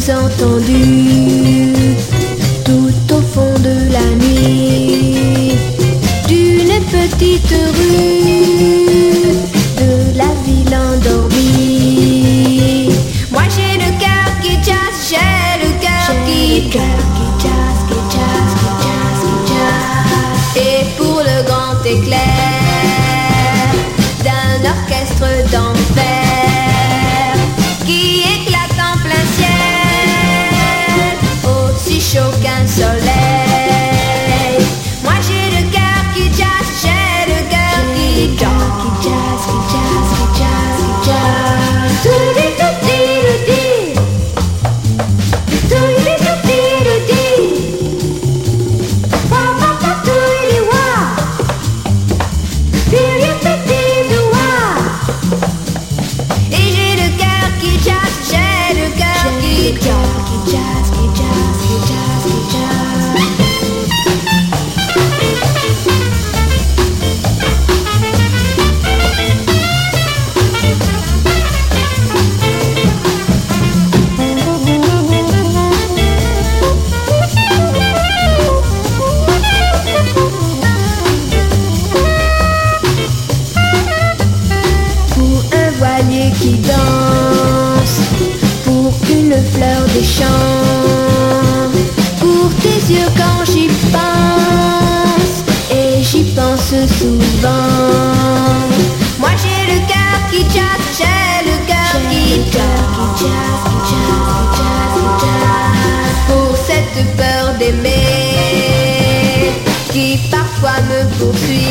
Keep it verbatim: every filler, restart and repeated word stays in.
sous-entendu tout au fond de la nuit d'une petite rue de la ville endormie. Moi j'ai le cœur qui chasse, j'ai le cœur qui chasse, qui chasse, qui chasse, qui chasse, qui chasse. Et pour le grand éclair d'un orchestre d'enfer qui éclate en plein ciel, aussi chaud qu'un soleil. Moi j'ai le cœur qui chasse, j'ai le cœur qui chasse, qui chasse, qui chasse, qui chasse, qui chasse. Tout le dit, tout dit, le dit. Tout le dit, tout dit, le dit. Wa wa wa tout le wa. Feel your petit de wa. Et j'ai le cœur qui chasse, j'ai le cœur qui chasse, qui chasse, qui chasse, qui chasse, qui chasse. Pour un voilier qui danse, pour une fleur des champs, pour tes yeux quand j'y pense, et j'y pense souvent. Moi j'ai le cœur qui chasse, j'ai le cœur qui chasse, qui chasse, qui chasse, qui chasse, qui chasse. Pour cette peur d'aimer qui parfois me poursuit.